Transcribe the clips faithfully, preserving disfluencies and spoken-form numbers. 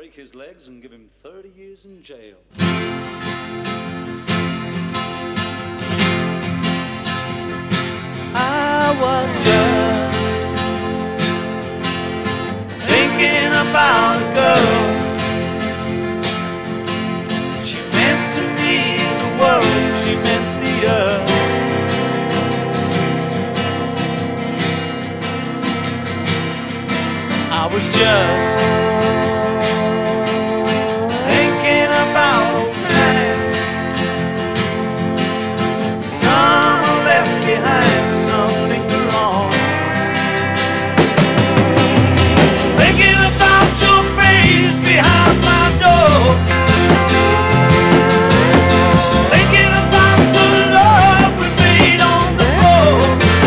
break his legs and give him thirty years in jail. I was just thinking about a girl. She meant to me the world, she meant the earth. I was just thinking about old times, some are left behind, some linger on. Thinking about your face behind my door, thinking about the love we made on the floor,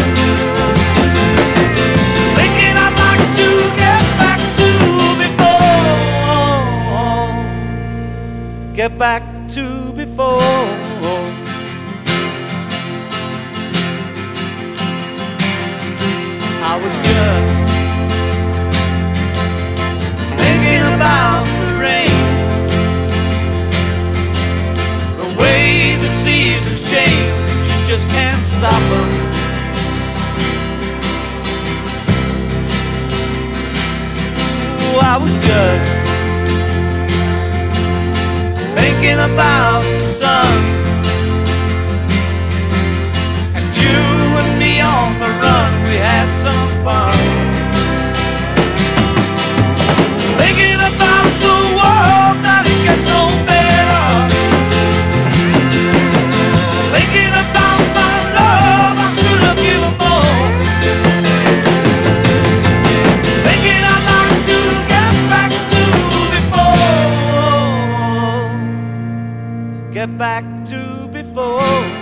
thinking I'd like to get back to before, get back to before. I was just thinking about the rain, the way the seasons change, you just can't stop them. Oh, I was just thinking about the sun, and you and me on the run, we had some fun. Thinking about the world, that it gets no better. Thinking about my love, I should have given more. Thinking I'd like to get back to before, get back to before.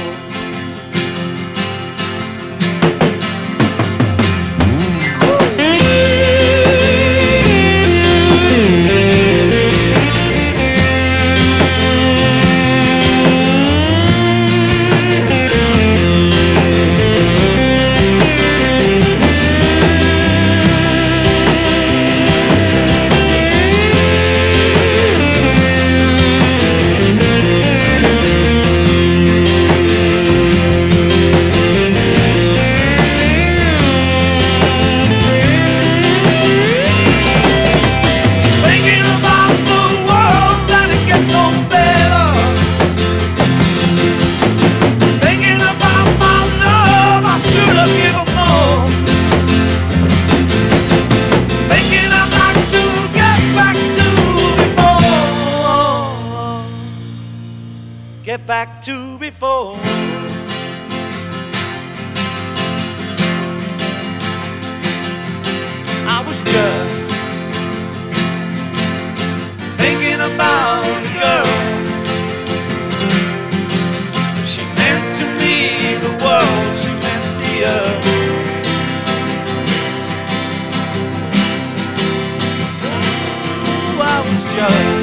Get back to before. I was just thinking about a girl. She meant to me the world, she meant the earth. Ooh, I was just